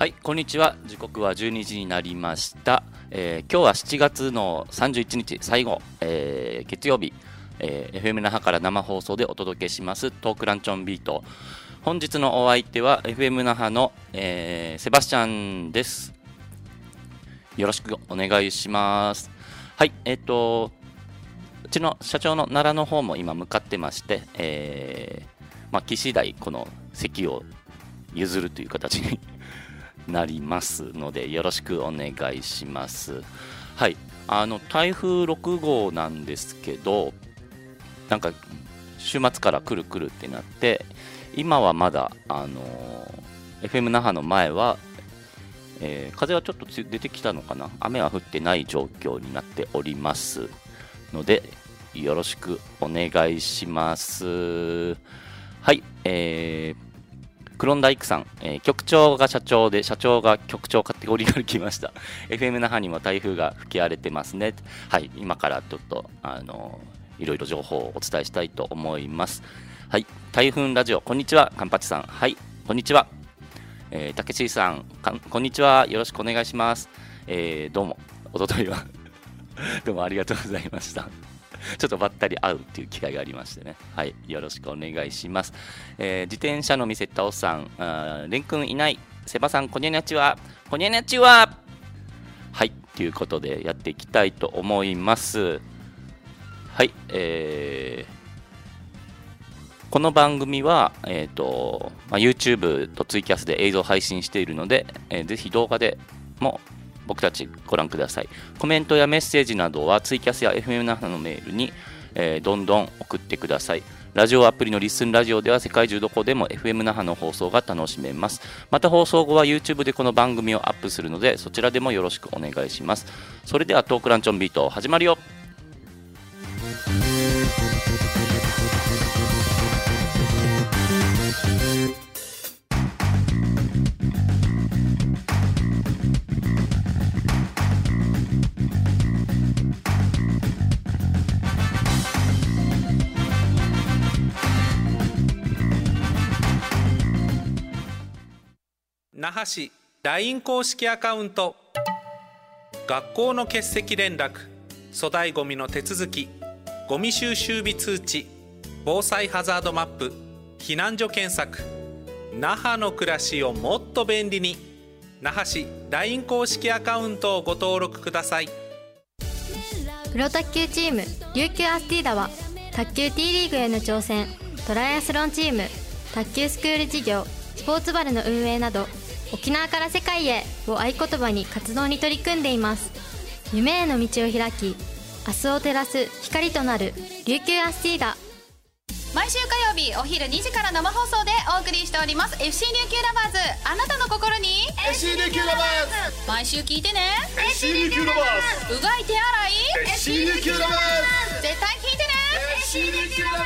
はい、こんにちは。時刻は12時になりました。今日は7月の31日最後、月曜日、FM 那覇から生放送でお届けしますトークランチョンビート。本日のお相手は FM 那覇の、セバスチャンです。よろしくお願いします。はい、うちの社長の奈良の方も今向かってまして、来次第この席を譲るという形になりますのでよろしくお願いします。はい、台風6号なんですけど、なんか週末から来るってなって、今はまだFM 那覇の前は、風はちょっと出てきたのかな、雨は降ってない状況になっておりますのでよろしくお願いします。はい、クロンダイクさん、局長が社長で社長が局長カテゴリーから来ました。 FM 那覇にも台風が吹き荒れてますね。はい、今からちょっといろいろ情報をお伝えしたいと思います。はい、台風ラジオ、こんにちは。カンパチさん、はい、こんにちは。たけしさん、こんにちは。よろしくお願いします。どうも、おとといはどうもありがとうございました。ちょっとばったり会うっていう機会がありましてね。はい、よろしくお願いします。自転車の店タオさん、レン君いない。セバさん、こにゃにゃちは。こにゃにゃちは。はい、ということでやっていきたいと思います。はい、この番組は、YouTube とツイキャスで映像配信しているので、ぜひ動画でも僕たちご覧ください。コメントやメッセージなどはツイキャスや FM 那覇のメールに、どんどん送ってください。ラジオアプリのリッスンラジオでは世界中どこでも FM 那覇の放送が楽しめます。また放送後は YouTube でこの番組をアップするのでそちらでもよろしくお願いします。それではトークランチョンビート始まるよ。 那覇市 LINE 公式アカウント、学校の欠席連絡、粗大ごみの手続き、ゴミ収集日通知、防災ハザードマップ、避難所検索、那覇の暮らしをもっと便利に。那覇市 LINE 公式アカウントをご登録ください。 プロ卓球チーム琉球アスティーダは卓球 T リーグへの挑戦、トライアスロンチーム、卓球スクール事業、スポーツバルの運営など沖縄から世界へを合言葉に活動に取り組んでいます。夢への道を開き、明日を照らす光となる琉球アスティーダ。 毎週火曜日お昼2時から生放送でお送りしております FC 琉球ラバーズ、あなたの心に FC 琉球ラバーズ。 毎週聞いてね。 FC 琉球ラバーズ。 うがい手洗い FC 琉球ラバーズ。 絶対聞いてね。 FC 琉球ラバーズ。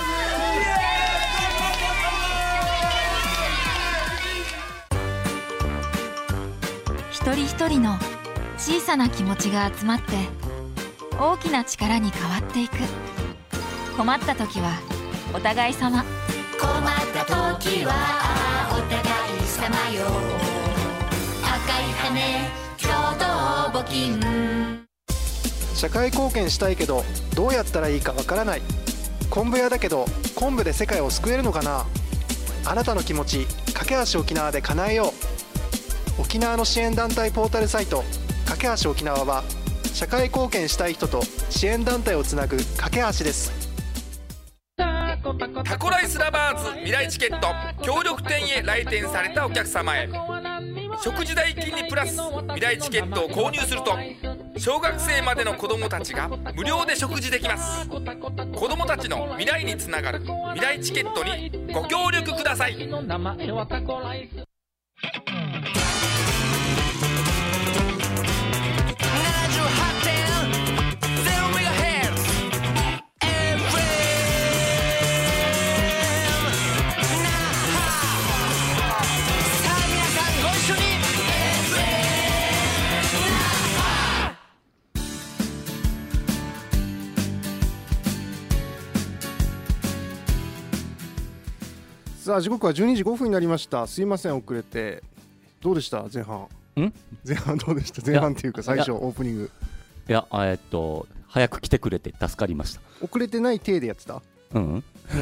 一人一人の小さな気持ちが集まって大きな力に変わっていく。困った時はお互い様。 困った時はお互い様よ。赤い羽共同募金。 社会貢献したいけどどうやったらいいかわからない。昆布屋だけど昆布で世界を救えるのかな。あなたの気持ち、架け橋沖縄で叶えよう。沖縄の支援団体ポータルサイト架け橋沖縄は社会貢献したい人と支援団体をつなぐ架け橋です。 タコライスラバーズ未来チケット協力店へ来店されたお客様へ、食事代金にプラス未来チケットを購入すると小学生までの子どもたちが無料で食事できます。子どもたちの未来につながる未来チケットにご協力ください。 さあ時刻は12時5分になりました。すいません遅れて。 どうでした前半？ ん？ 前半どうでした？前半っていうか最初オープニング。 いや早く来てくれて助かりました。 遅れてない体でやってた？ うん。 もう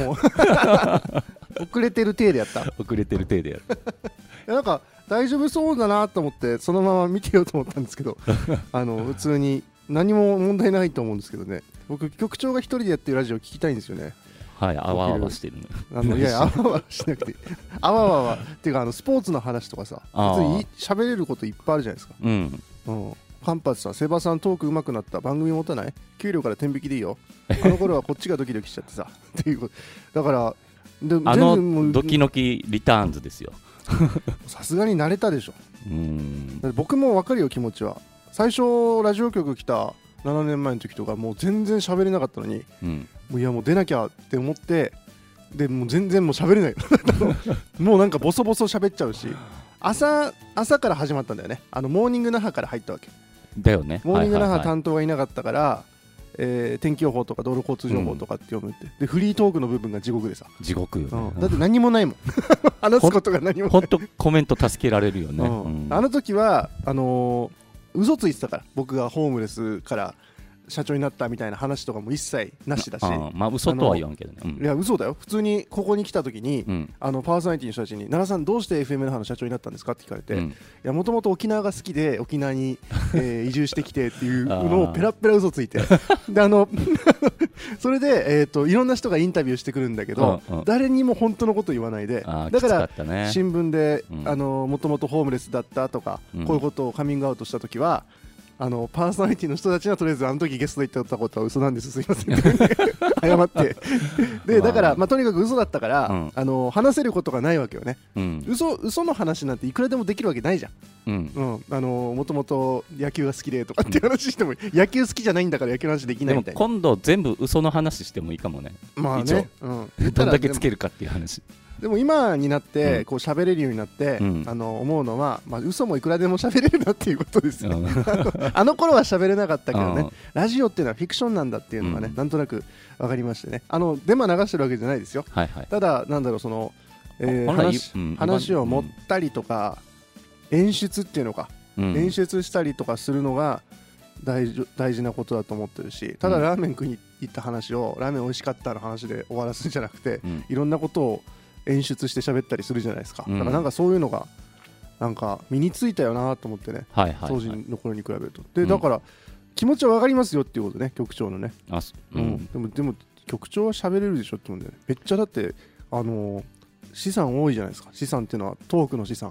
遅れてる体でやった？ 遅れてる体でやる。 いやなんか大丈夫そうだなと思ってそのまま見てようと思ったんですけど普通に何も問題ないと思うんですけどね。僕局長が一人でやってるラジオ聞きたいんですよね。 はい、あわあわしてるの。 いやあわあわしなくてあわあわっていうかスポーツの話とかさ普通に喋れることいっぱいあるじゃないですか。うん、カンパチさん、セバさんトーク上手くなった、番組持たない？給料から天引きでいいよ。あの頃はこっちがドキドキしちゃってさっていうだからドキドキリターンズですよ。 さすがに慣れたでしょ。だって僕も分かるよ気持ちは。最初ラジオ局来た7年前の時とかもう全然喋れなかったのに、もういやもう出なきゃって思ってでもう全然もう喋れないもうなんかボソボソ喋っちゃうし、朝から始まったんだよね。モーニング那覇から入ったわけだよね。 モーニング那覇担当がいなかったから、天気予報とか道路交通情報とかって読むって、でフリートークの部分が地獄でさ。 地獄よね、 だって何もないもん話すことが何もない。 ほんとコメント助けられるよね、 あの時は嘘ついてたから。僕がホームレスから社長になったみたいな話とかも一切なしだし、 まあ嘘とは言わんけどね、 いや嘘だよ。普通にここに来た時に、パーソナリティの人たちに奈良さんどうして FM 那覇の社長になったんですかって聞かれて、いやもともと沖縄が好きで沖縄に、移住してきてっていうのをペラペラ嘘ついてでそれで、いろんな人がインタビューしてくるんだけど、誰にも本当のこと言わないで、だから新聞でもともとホームレスだったとか、こういうことをカミングアウトした時はパーソナリティの人たちはとりあえずあの時ゲストで言ったことは嘘なんです、すいませんって謝ってでだから、とにかく嘘だったから、話せることがないわけよね。嘘の話なんていくらでもできるわけないじゃん。もともと野球が好きでとかって話しても、野球好きじゃないんだから野球の話できないみたいな。 でも今度全部嘘の話してもいいかもね。まあね、どんだけつけるかっていう話。 でも今になってこう喋れるようになって、思うのは、嘘もいくらでも喋れるなっていうことですよ。あの頃は喋れなかったけどね、ラジオっていうのはフィクションなんだっていうのがね、なんとなく分かりましてね。デマ流してるわけじゃないですよ。ただなんだろう、その、話を持ったりとか演出っていうのか、演出したりとかするのが大事なことだと思ってるし、ただラーメン食いに行った話をラーメン美味しかったの話で終わらすんじゃなくて、いろんなことを演出して喋ったりするじゃないですか。だからなんかそういうのがなんか身についたよなと思ってね、当時の頃に比べると。でだから気持ちは分かりますよっていうことね、局長のね。でも局長は喋れるでしょって思うんだよね。めっちゃだって資産多いじゃないですか。資産っていうのはトークの資産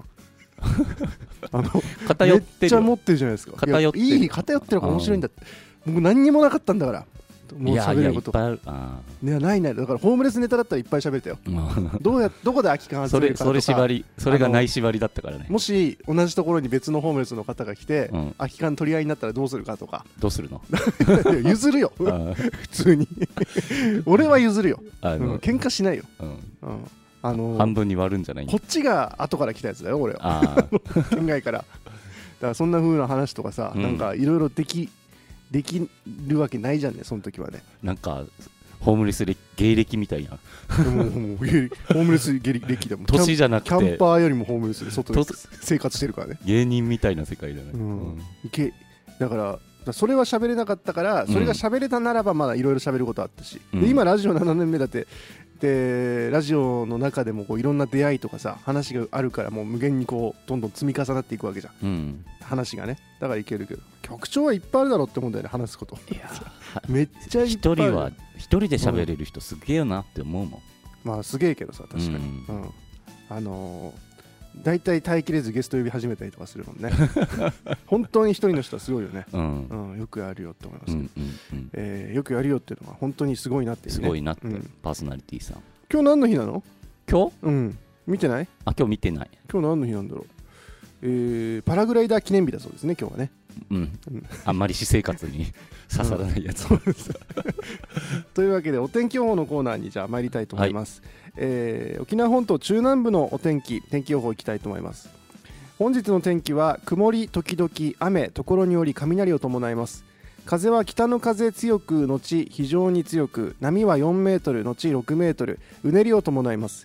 偏ってる、 めっちゃ持ってるじゃないですか。偏ってるから面白いんだって。僕何にもなかったんだから。もう喋ることないだからホームレスネタだったらいっぱい喋れたよ。どこで空き缶集めるかとか、 それがない縛りだったからね。 もし同じところに別のホームレスの方が来て、空き缶取り合いになったらどうするかとか。 どうするの譲るよ普通に俺は譲るよ。喧嘩しないよ。 半分に割るんじゃない。 こっちが後から来たやつだよ俺は県外から。だからそんな風な話とかさ、なんかいろいろできるわけないじゃんね、その時はね。 なんかホームレス芸歴みたいな。 ホームレス芸歴でも年じゃなくてキャンパーよりもホームレスで外で生活してるからね。 芸人みたいな世界だね。 だからそれは喋れなかったから、それが喋れたならばまだいろいろ喋ることあったし、で今ラジオ7年目だって、でラジオの中でもこういろんな出会いとかさ話があるから、もう無限にこうどんどん積み重なっていくわけじゃん、話がね。だからいけるけど、局長はいっぱいあるだろうって思うんだよね、話すこと。いやめっちゃいっぱいある。 一人で喋れる人すげえなって思うもん。 まあすげえけどさ、確かに、だいたい耐えきれずゲスト呼び始めたりとかするもんね本当に一人の人はすごいよね、よくやるよって思いますけど、よくやるよっていうのは本当にすごいなっていうね。 すごいなって、パーソナリティさん。 今日何の日なの？ 今日？見てない？ 今日見てない。 今日何の日なんだろう。パラグライダー記念日だそうですね、今日はね。 あんまり私生活に刺さらないやつというわけでお天気予報のコーナーにじゃあ参りたいと思います。沖縄本島中南部のお天気予報いきたいと思います。本日の天気は曇り時々雨、ところにより雷を伴います。風は北の風強く後非常に強く、波は4メートル後6メートル、うねりを伴います。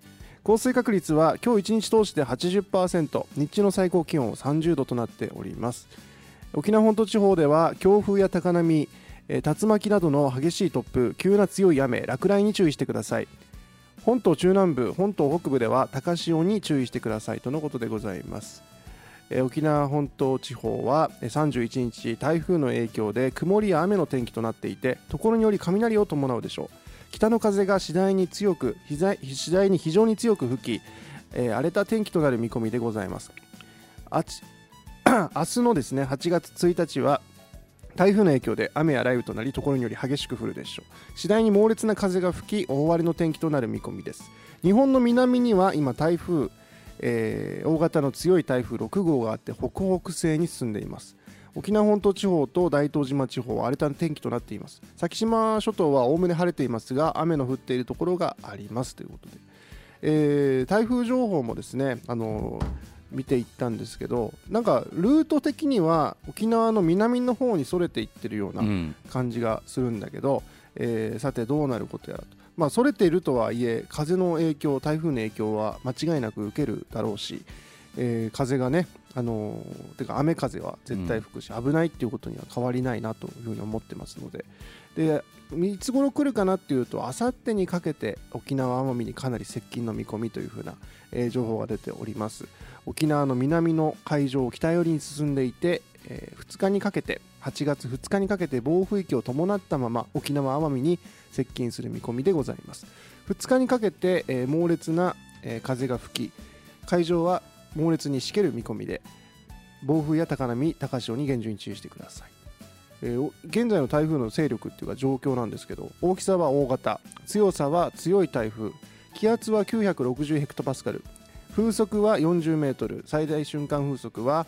降水確率は今日一日通して 80%、 日中の最高気温30度となっております。沖縄本島地方では強風や高波、竜巻などの激しい突風、急な強い雨、落雷に注意してください。本島中南部、本島北部では高潮に注意してくださいとのことでございます。沖縄本島地方は31日台風の影響で曇りや雨の天気となっていて、ところにより雷を伴うでしょう。北の風が次第に非常に強く吹き、荒れた天気となる見込みでございます。明日のですね8月1日は台風の影響で雨や雷雨となり、ところにより激しく降るでしょう。次第に猛烈な風が吹き、大荒れの天気となる見込みです。日本の南には今台風、大型の強い台風6号があって北北西に進んでいます。沖縄本島地方と大東島地方は荒れた天気となっています。先島諸島はおおむね晴れていますが、雨の降っているところがありますということで、台風情報もですね見ていったんですけど、なんかルート的には沖縄の南の方にそれていってるような感じがするんだけど、さてどうなることやらと、それているとはいえ風の影響、台風の影響は間違いなく受けるだろうし、風がねてか雨風は絶対吹くし、危ないっていうことには変わりないなというふうに思ってますので、いつ頃来るかなっていうと、あさってにかけて沖縄奄美にかなり接近の見込みというふうな、情報が出ております。沖縄の南の海上を北寄りに進んでいて、2日にかけて8月2日にかけて暴風域を伴ったまま沖縄奄美に接近する見込みでございます。2日にかけて、猛烈な、風が吹き、海上は猛烈にしける見込みで、暴風や高波、高潮に厳重に注意してください。現在の台風の勢力っていうか状況なんですけど、大きさは大型、強さは強い台風、気圧は960ヘクトパスカル、風速は40メートル、最大瞬間風速は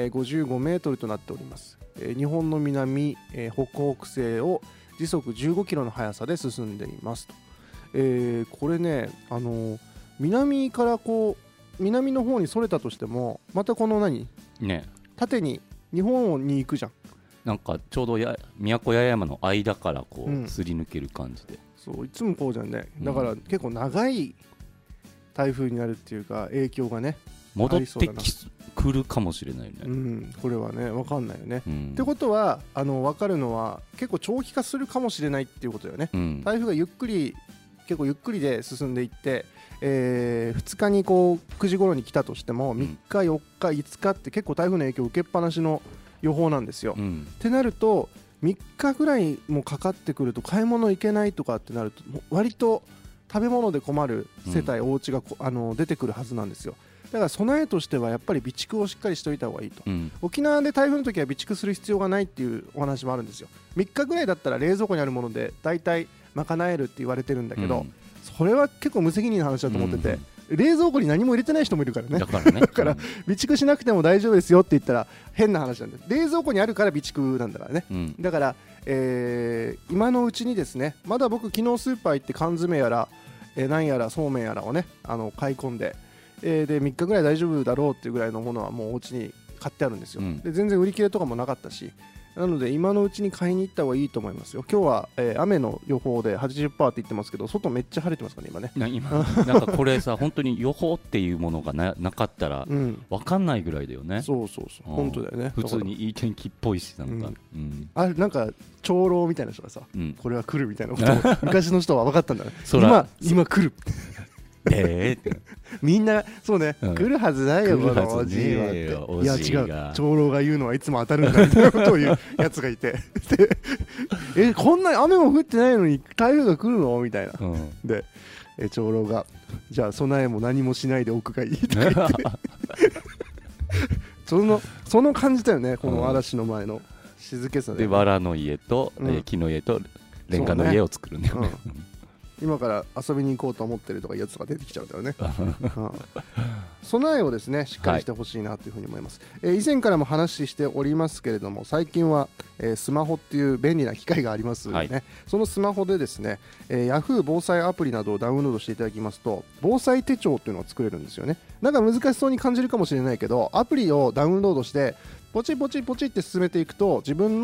55メートルとなっております。日本の南、北北西を時速15キロの速さで進んでいますと。これね、南からこう南の方にそれたとしても、またこの縦に日本に行くじゃん。 なんかちょうど宮古八重山の間からこう、すり抜ける感じで、 そういつもこうじゃんね。だから結構長い台風になるっていうか、影響がね戻ってくるかもしれないね。 これはね分かんないよね。ってことは分かるのは結構長期化するかもしれないっていうことだよね。台風が結構ゆっくりで進んでいって、2日にこう9時頃に来たとしても、3日4日5日って結構台風の影響を受けっぱなしの予報なんですよ。ってなると3日ぐらいもかかってくると、買い物行けないとかってなると、割と食べ物で困る世帯、お家が出てくるはずなんですよ。だから備えとしてはやっぱり備蓄をしっかりしておいた方がいいと。沖縄で台風の時は備蓄する必要がないっていうお話もあるんですよ。3日ぐらいだったら冷蔵庫にあるもので大体賄えるって言われてるんだけど、それは結構無責任な話だと思ってて、冷蔵庫に何も入れてない人もいるからね。だから備蓄しなくても大丈夫ですよって言ったら変な話なんで、冷蔵庫にあるから備蓄なんだからね。だから、今のうちにですね、まだ僕昨日スーパー行って缶詰やら、なんやらそうめんやらをね買い込んで、で3日ぐらい大丈夫だろうっていうぐらいのものはもうお家に買ってあるんですよ。で全然売り切れとかもなかったし、なので今のうちに買いに行った方がいいと思いますよ。今日は、雨の予報で 80% って言ってますけど、外めっちゃ晴れてますからね今ね。 なんかこれさ本当に予報っていうものが なかったら分かんないぐらいだよね。 そう本当だよね。 普通にいい天気っぽいし、なんか、 なんか長老みたいな人がさ、これは来るみたいなことを昔の人は分かったんだね。今来るみんなそうね、来るはずだよこのおじいはって。いや違う、長老が言うのはいつも当たるんだみたいなことを言うやつがいてこんなに雨も降ってないのに台風が来るのみたいな、で長老がじゃあ備えも何もしないでおくがいいとか言ってその感じだよね、この嵐の前の静けさで。 藁の家と木の家とレンガの家を作るんだよね。 今から遊びに行こうと思ってるとかやつが出てきちゃうんだよね。備えをですねしっかりしてほしいなというふうに思います。以前からも話しておりますけれども、最近はスマホっていう便利な機械がありますよね。そのスマホでですね、Yahoo 防災アプリなどをダウンロードしていただきますと、防災手帳っていうのを作れるんですよね。なんか難しそうに感じるかもしれないけど、アプリをダウンロードしてポチポチポチって進めていくと、自分の、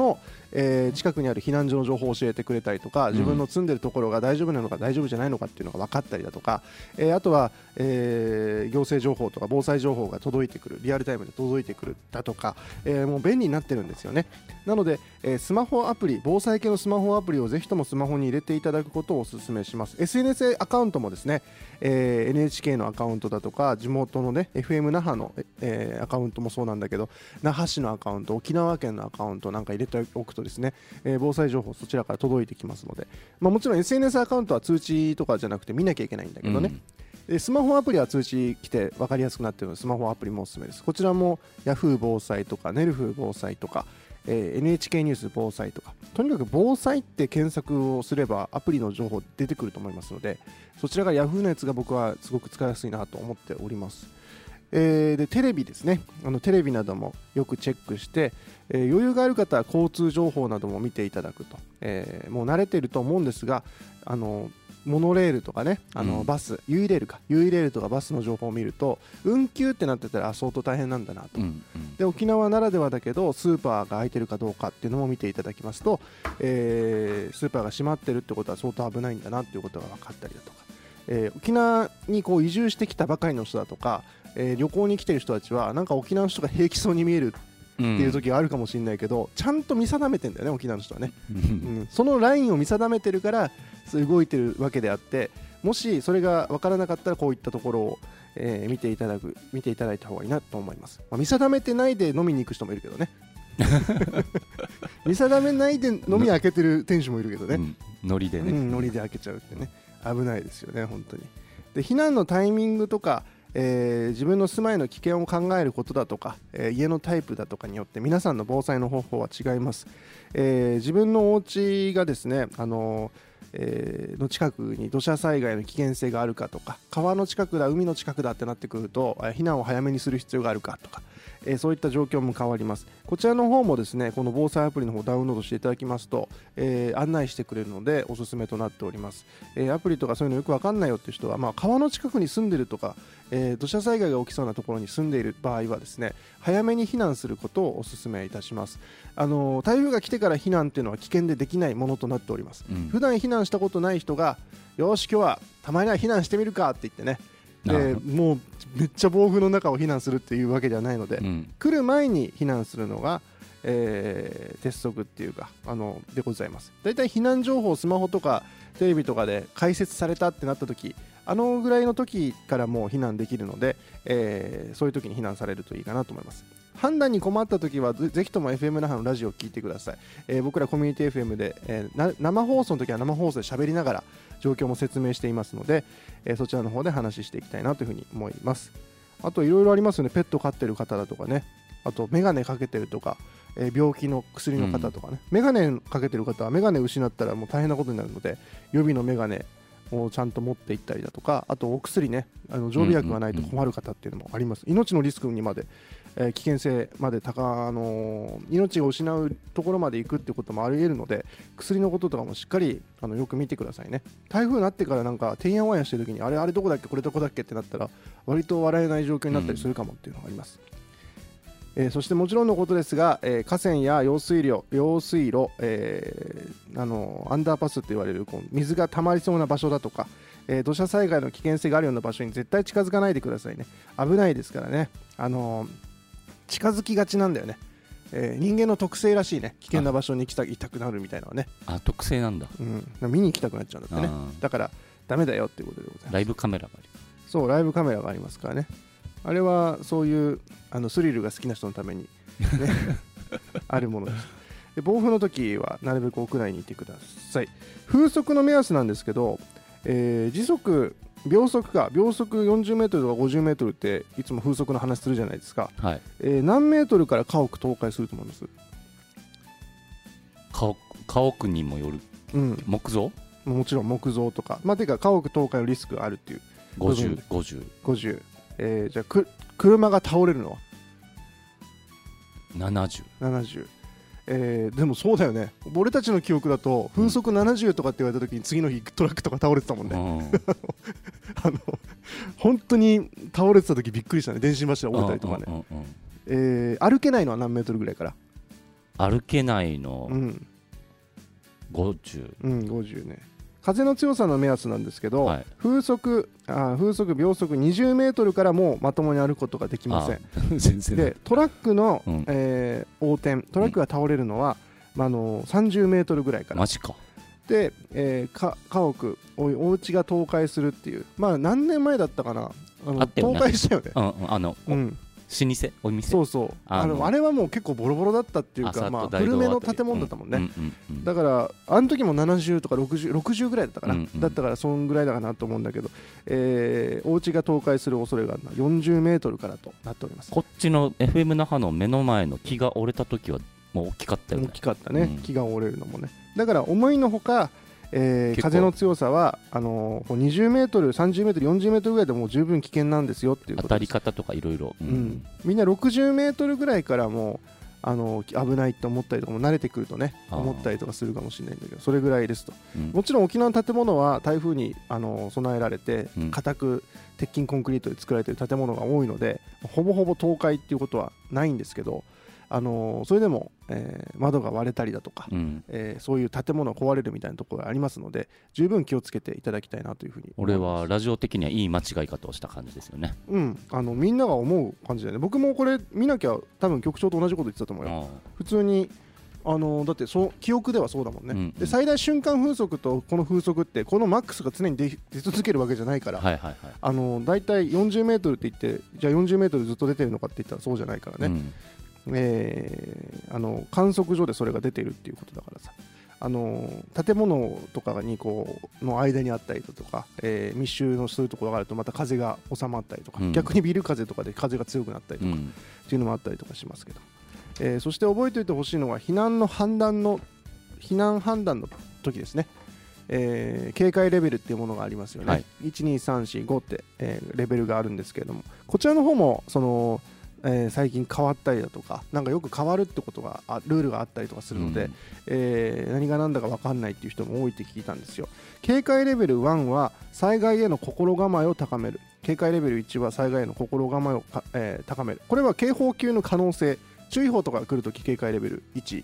近くにある避難所の情報を教えてくれたりとか、自分の住んでるところが大丈夫なのか大丈夫じゃないのかっていうのが分かったりだとか、あとは、行政情報とか防災情報が届いてくる、リアルタイムで届いてくるだとか、もう便利になってるんですよね。なので、スマホアプリ、防災系のスマホアプリをぜひともスマホに入れていただくことをお勧めします。 SNS アカウントもですね、NHK のアカウントだとか、地元のね FM 那覇の、アカウントもそうなんだけど、那覇市のアカウント、沖縄県のアカウントなんか入れておくとですね、防災情報そちらから届いてきますので、もちろん SNS アカウントは通知とかじゃなくて見なきゃいけないんだけどね、スマホアプリは通知来て分かりやすくなっているので、スマホアプリもおすすめです。こちらも Yahoo 防災とかネルフ防災とか、NHK ニュース防災とか、とにかく防災って検索をすればアプリの情報出てくると思いますので、そちらが Yahoo のやつが僕はすごく使いやすいなと思っております。でテレビですね、テレビなどもよくチェックして、余裕がある方は交通情報なども見ていただくと、もう慣れていると思うんですが、モノレールとかね、バス、ユイレールとかバスの情報を見ると、運休ってなってたら相当大変なんだなと、で沖縄ならではだけどスーパーが空いてるかどうかっていうのも見ていただきますと、スーパーが閉まってるってことは相当危ないんだなっていうことが分かったりだとか、沖縄にこう移住してきたばかりの人だとか、旅行に来てる人たちはなんか沖縄の人が平気そうに見えるっていう時があるかもしれないけど、ちゃんと見定めてんだよね、沖縄の人はね、そのラインを見定めてるから動いてるわけであって、もしそれが分からなかったらこういったところを、見ていただいた方がいいなと思います。見定めてないで飲みに行く人もいるけどね見定めないで飲み開けてる店主もいるけどね、 ノリでね、 ノリで開けちゃうってね、危ないですよね本当に。で避難のタイミングとか、自分の住まいの危険を考えることだとか、家のタイプだとかによって皆さんの防災の方法は違います。自分のお家がですね、の近くに土砂災害の危険性があるかとか、川の近くだ海の近くだってなってくると避難を早めにする必要があるかとか、そういった状況も変わります。こちらの方もですね、この防災アプリの方をダウンロードしていただきますと、案内してくれるのでおすすめとなっております。アプリとかそういうのよく分かんないよっていう人は、川の近くに住んでるとか、土砂災害が起きそうなところに住んでいる場合はですね、早めに避難することをお勧めいたします。台風が来てから避難っていうのは危険でできないものとなっております。普段避難したことない人が、よし今日はたまには避難してみるかって言ってね、もうめっちゃ暴風の中を避難するっていうわけではないので、来る前に避難するのが、鉄則っていうかでございます。だいたい避難情報、スマホとかテレビとかで解説されたってなった時、ぐらいの時からもう避難できるので、そういう時に避難されるといいかなと思います。判断に困った時はぜひとも FM 那覇のラジオを聞いてください。僕らコミュニティ FM で、生放送の時は生放送で喋りながら状況も説明していますので、そちらの方で話していきたいなというふうに思います。あといろいろありますよね。ペット飼ってる方だとかね、あとメガネかけてるとか、病気の薬の方とかね、メガネかけてる方はメガネ失ったらもう大変なことになるので、予備のメガネをちゃんと持っていったりだとか、あとお薬ね、常備薬がないと困る方っていうのもあります。命のリスクにまで、危険性まで命を失うところまで行くっていうこともあり得るので、薬のこととかもしっかりよく見てくださいね。台風になってからなんかてんやわんやしてる時にあれどこだっけこれどこだっけってなったら割と笑えない状況になったりするかもっていうのがあります。そしてもちろんのことですが、河川や用水路、アンダーパスと言われる水が溜まりそうな場所だとか、土砂災害の危険性があるような場所に絶対近づかないでくださいね。危ないですからね。近づきがちなんだよね。人間の特性らしいね。危険な場所に行きたくなるみたいなのはね。 特性なんだ。 見に行きたくなっちゃうんだってね。だからダメだよっていうことでございます。 ライブカメラがあります。 そう、ライブカメラがありますからね。あれはそういうスリルが好きな人のために、ね、あるものです。で暴風の時はなるべく屋内にいてください。風速の目安なんですけど、時速秒速40メートルとか50メートルっていつも風速の話するじゃないですか、はい。何メートルから家屋倒壊すると思います？ 家屋にもよる、木造？ もちろん木造とか、てか家屋倒壊のリスクがあるっていう。50、じゃあ車が倒れるのは70、でもそうだよね。俺たちの記憶だと風速70とかって言われた時に次の日トラックとか倒れてたもんね。本当に倒れてた時びっくりしたね。電信柱折れたりとかね。歩けないのは何メートルぐらいから歩けないの50、 50ね。風の強さの目安なんですけど、風速秒速20メートルからもうまともに歩くことができません。 全然でトラックの、横転、トラックが倒れるのは、30メートルぐらいから。 マジか。 で、家屋お家が倒壊するっていう、何年前だったかな、倒壊したよね。 老舗お店。 そうそう、あれはもう結構ボロボロだったっていうか、古めの建物だったもんね。だからあの時も70とか60ぐらいだったかな、だったからそんぐらいだかなと思うんだけど、お家が倒壊する恐れがあるのは40メートルからとなっております。 こっちの FM 那覇の目の前の木が折れた時はもう大きかったよね。 大きかったね、木が折れるのもね。だから思いのほか、風の強さは20メートル、30メートル、40メートルぐらいでもう十分危険なんですよっていうことです。 当たり方とかいろいろ。 みんな60メートルぐらいからもう危ないと思ったりとかも慣れてくるとね、思ったりとかするかもしれないんだけど、それぐらいですと。もちろん沖縄の建物は台風に備えられて固く鉄筋コンクリートで作られている建物が多いので、ほぼほぼ倒壊っていうことはないんですけど、それでも、窓が割れたりだとか、そういう建物が壊れるみたいなところがありますので、十分気をつけていただきたいなというふうに思います。 俺はラジオ的にはいい間違い方をした感じですよね。 みんなが思う感じだよね。僕もこれ見なきゃ多分局長と同じこと言ってたと思うよ。普通にだって記憶ではそうだもんね。で最大瞬間風速とこの風速ってこのマックスが常に出続けるわけじゃないから、だいたい40メートルって言ってじゃあ40メートルずっと出てるのかって言ったらそうじゃないからね。観測所でそれが出ているっていうことだからさ、建物とかにの間にあったりだとか、密集のするところがあるとまた風が収まったりとか、逆にビル風とかで風が強くなったりとかっていうのもあったりとかしますけど、そして覚えておいてほしいのは避難判断の時ですね。警戒レベルっていうものがありますよね。1、2、3、4、5って、レベルがあるんですけれども、こちらの方も最近変わったりだとか、なんかよく変わるってことがルールがあったりとかするので、何が何だか分かんないっていう人も多いって聞いたんですよ。警戒レベル1は災害への心構えを高める。警戒レベル1は災害への心構えを高める。これは警報級の可能性、注意報とかが来るとき警戒レベル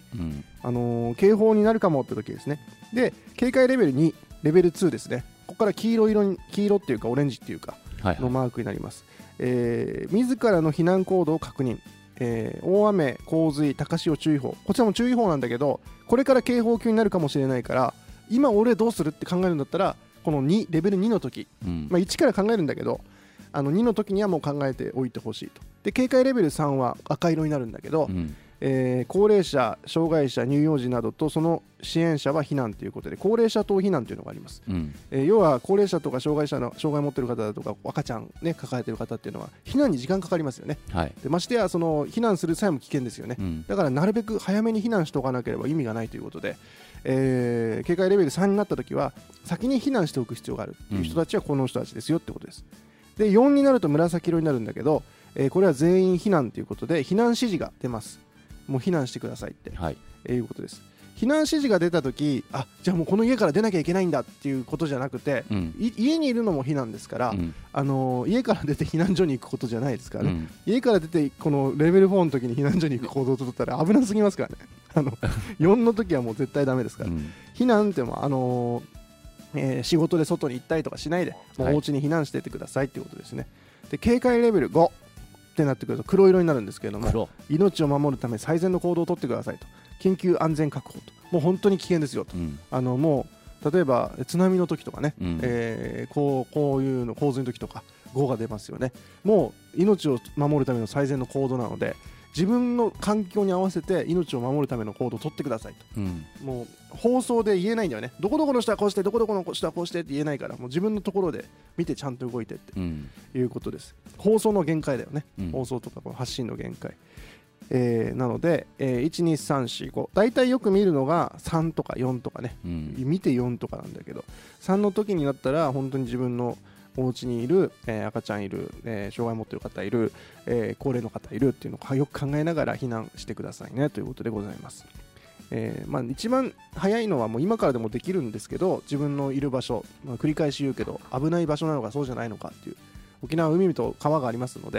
1、警報になるかもって時ですね。で警戒レベル2、レベル2ですね。ここから黄色っていうかオレンジっていうかのマークになります。自らの避難行動を確認、大雨、洪水、高潮注意報、こちらも注意報なんだけど、これから警報級になるかもしれないから、今俺どうするって考えるんだったら、このレベル2の時、1から考えるんだけど、2の時にはもう考えておいてほしいと。で警戒レベル3は赤色になるんだけど、高齢者、障害者、乳幼児などとその支援者は避難ということで、高齢者等避難というのがあります。要は高齢者とか障害を持っている方だとか赤ちゃん、抱えている方っていうのは避難に時間かかりますよね。でましてや避難する際も危険ですよね。だからなるべく早めに避難しておかなければ意味がないということで、警戒レベル3になった時は先に避難しておく必要があるという人たちはこの人たちですよってことです。で4になると紫色になるんだけど、これは全員避難ということで避難指示が出ます。もう避難してくださいって、いうことです。避難指示が出たとき、じゃあもうこの家から出なきゃいけないんだっていうことじゃなくて、家にいるのも避難ですから、家から出て避難所に行くことじゃないですからね。家から出てこのレベル4の時に避難所に行く行動を取ったら危なすぎますからね。4の時はもう絶対ダメですから、避難っても仕事で外に行ったりとかしないで、もうお家に避難していってくださいっていうことですね。で警戒レベル5ってなってくると黒色になるんですけれども、命を守るため最善の行動を取ってくださいと。緊急安全確保と、もう本当に危険ですよと、もう例えば津波の時とかね、こういうの洪水の時とか5が出ますよね。もう命を守るための最善の行動なので、自分の環境に合わせて命を守るための行動を取ってくださいと、もう放送で言えないんだよね。どこどこの人はこうして、どこどこの人はこうしてって言えないから、もう自分のところで見てちゃんと動いてっていうことです。放送の限界だよね、放送とか発信の限界、なので、1、2、3、4、5、大体よく見るのが3とか4とかね、見て4とかなんだけど、3の時になったら本当に自分のお家にいる、赤ちゃんいる、障害を持っている方いる、高齢の方いるっていうのをよく考えながら避難してくださいねということでございます。一番早いのはもう今からでもできるんですけど、自分のいる場所、繰り返し言うけど危ない場所なのかそうじゃないのかっていう、沖縄は海と川がありますので、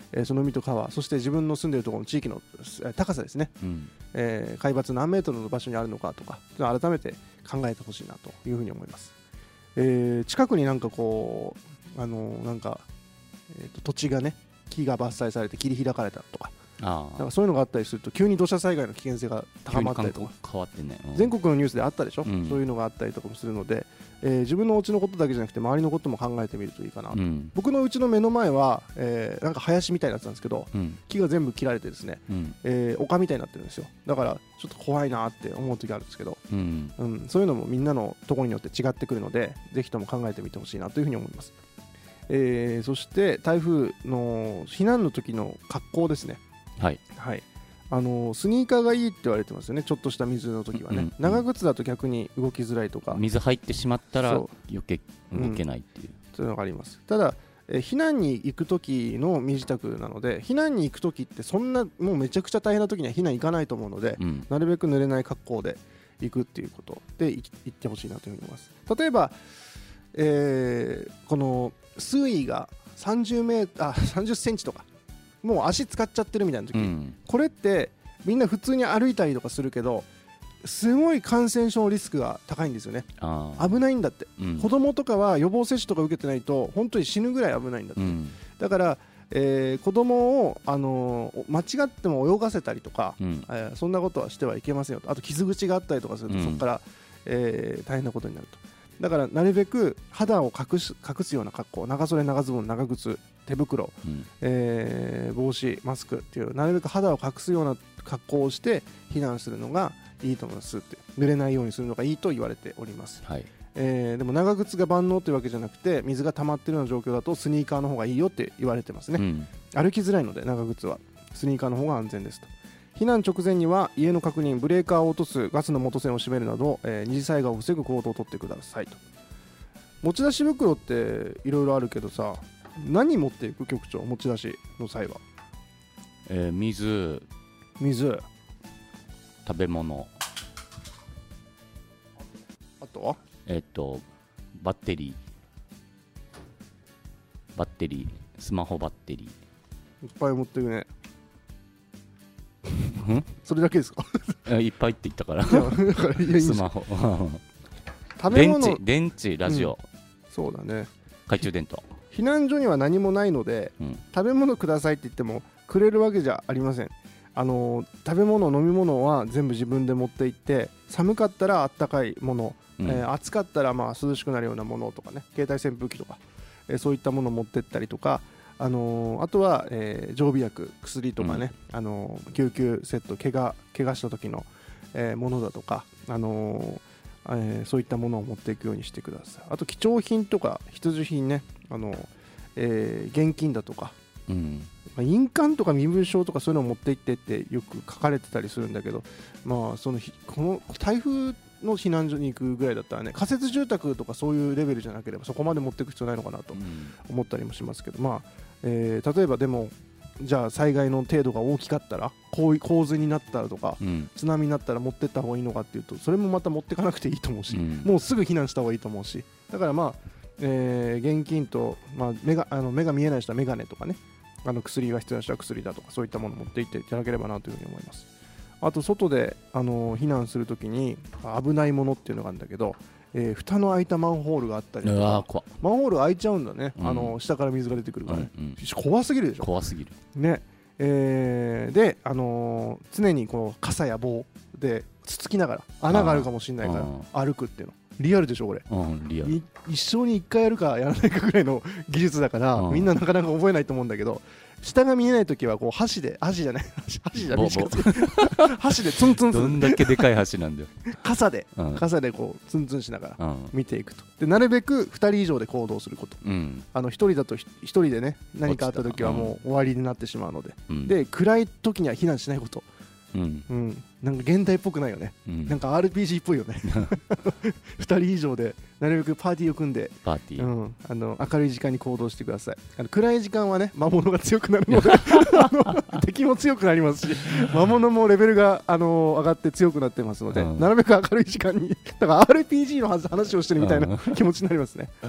その海と川、そして自分の住んでいるところの地域の高さですね、海抜何メートルの場所にあるのかとか改めて考えてほしいなというふうに思います。近くになんかこうなんか、土地がね木が伐採されて切り開かれたとか、なんかそういうのがあったりすると急に土砂災害の危険性が高まったりとか変わってね、 全国のニュースであったでしょ、そういうのがあったりとかもするので、自分のお家のことだけじゃなくて周りのことも考えてみるといいかなと、僕のうちの目の前は、なんか林みたいになってたんですけど、木が全部切られてですね、丘みたいになってるんですよ。だからちょっと怖いなって思う時あるんですけど、そういうのもみんなのところによって違ってくるので、ぜひとも考えてみてほしいなというふうに思います。そして台風の避難の時の格好ですね。はい、はい、スニーカーがいいって言われてますよね。ちょっとした水の時はね、長靴だと逆に動きづらいとか、 水入ってしまったら余計動けないっていう、 そういうのがあります。ただ、避難に行く時の身支度なので、避難に行く時ってそんなもうめちゃくちゃ大変な時には避難行かないと思うので、なるべく濡れない格好で行くっていうことで行ってほしいなというふうに思います。例えば、この水位が30センチとかもう足使っちゃってるみたいな時、これってみんな普通に歩いたりとかするけどすごい感染症のリスクが高いんですよね。危ないんだって、子供とかは予防接種とか受けてないと本当に死ぬぐらい危ないんだって、だから、子供を間違っても泳がせたりとか、そんなことはしてはいけませんよと。あと傷口があったりとかすると、そこから、大変なことになると。だからなるべく肌を隠すような格好、長袖長ズボン長靴手袋、帽子マスクっていうなるべく肌を隠すような格好をして避難するのがいいと思いますって、濡れないようにするのがいいと言われております。はい、でも長靴が万能というわけじゃなくて、水が溜まっているような状況だとスニーカーの方がいいよって言われてますね。歩きづらいので長靴はスニーカーの方が安全ですと。避難直前には家の確認、ブレーカーを落とす、ガスの元栓を閉めるなど、二次災害を防ぐ行動をとってくださいと。持ち出し袋っていろいろあるけどさ、何持っていく局長、持ち出しの際は？ 水、食べ物、 あとはバッテリー、スマホバッテリーいっぱい持っていくね。それだけですか？ いっぱいって言ったからスマホ食べ物、 電池、ラジオ、 そうだね、 懐中電灯。 避難所には何もないので、食べ物くださいって言ってもくれるわけじゃありません。食べ物、飲み物は全部自分で持って行って、寒かったらあったかいもの、暑かったらまあ涼しくなるようなものとかね、携帯扇風機とか、そういったものを持って行ったりとか、あとは、常備薬、薬とかね、救急セット、怪我した時の、ものだとか、そういったものを持っていくようにしてください。あと貴重品とか必需品ね、現金だとか、印鑑とか身分証とかそういうのを持って行ってってよく書かれてたりするんだけど、まあこの台風の避難所に行くぐらいだったらね、仮設住宅とかそういうレベルじゃなければそこまで持っていく必要ないのかなと思ったりもしますけど、まあ例えばでもじゃあ災害の程度が大きかったら、洪水になったらとか、津波になったら持ってった方がいいのかっていうと、それもまた持ってかなくていいと思うし、もうすぐ避難した方がいいと思うし、だからまあ、現金と、まあ、目が見えない人は眼鏡とかね、薬が必要な人は薬だとか、そういったものを持っていっていただければなというふうに思います。あと外で避難するときに危ないものっていうのがあるんだけど、蓋の開いたマンホールがあったりとか、マンホール開いちゃうんだね、下から水が出てくるからね、怖すぎるでしょ。 怖すぎるね。で、常にこう傘や棒でつつきながら、穴があるかもしれないから歩くっていうのリアルでしょこれ、 リアル。 一生に1回やるかやらないかぐらいの技術だから、みんななかなか覚えないと思うんだけど、下が見えないときはこう箸で箸じゃツンツン、 どんだけでかい箸なんだよ傘でこうツンツンしながら見ていくと。でなるべく2人以上で行動すること、1人だと1人でね、何かあったときはもう終わりになってしまうので、で暗いときには避難しないこと。なんか現代っぽくないよね、なんか RPG っぽいよね2人以上でなるべくパーティーを組んで、明るい時間に行動してください。暗い時間はね、魔物が強くなるので敵も強くなりますし、魔物もレベルが上がって強くなってますので、なるべく明るい時間に、だから RPG の話をしてるみたいな気持ちになりますね。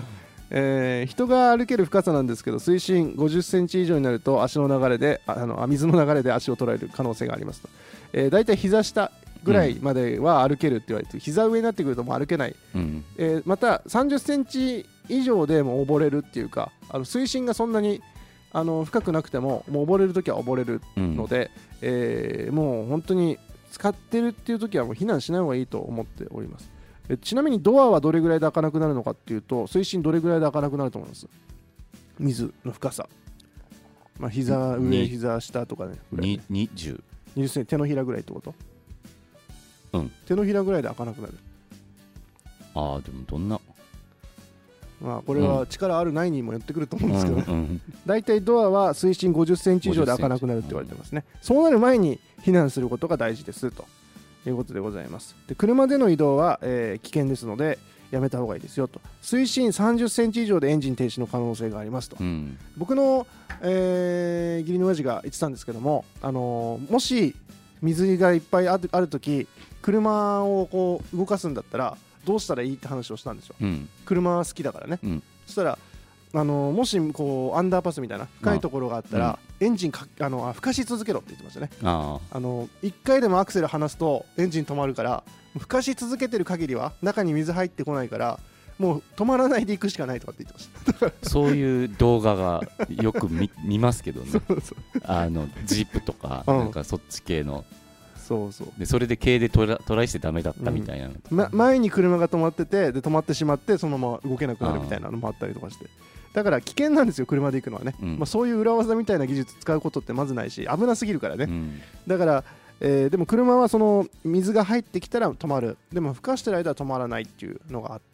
人が歩ける深さなんですけど、水深50センチ以上になると足の流れで水の流れで足を捉える可能性がありますと。だいたい膝下ぐらいまでは歩けるって言われて、膝上になってくるともう歩けない、また30センチ以上でも溺れるっていうか、水深がそんなに深くなくてももう溺れるときは溺れるので、もう本当に使ってるっていうときはもう避難しない方がいいと思っております。ちなみにドアはどれぐらいで開かなくなるのかっていうと、水深どれぐらいで開かなくなると思います？水の深さ、膝上膝下とかね、 20 センチ、手のひらぐらいってこと？手のひらぐらいで開かなくなる。 でもどんな、 これは力あるないにも寄ってくると思うんですけど、だいたいドアは水深50センチ以上で開かなくなるって言われてますね。そうなる前に避難することが大事ですということでございます。で、車での移動は、危険ですのでやめた方がいいですよと。水深30センチ以上でエンジン停止の可能性がありますと、僕の、義理の親父が言ってたんですけども、もし水がいっぱいあるとき、車をこう動かすんだったらどうしたらいいって話をしたんですよ、車は好きだからね、そしたらもしこうアンダーパスみたいな深いところがあったら、エンジンふかし続けろって言ってましたね。1回でもアクセル離すとエンジン止まるから、ふかし続けてる限りは中に水入ってこないから、もう止まらないで行くしかないとかって言ってました。 そういう動画がよく 見ますけどね。ジープとか、なんかそっち系の、でそれで軽でトライしてダメだったみたいなの、 前に車が止まってて、で止まってしまってそのまま動けなくなるみたいなのもあったりとかして、だから危険なんですよ、車で行くのはね、そういう裏技みたいな技術使うことってまずないし、危なすぎるからね、だから、でも車はその水が入ってきたら止まる、でもふかしてる間は止まらないっていうのがあって、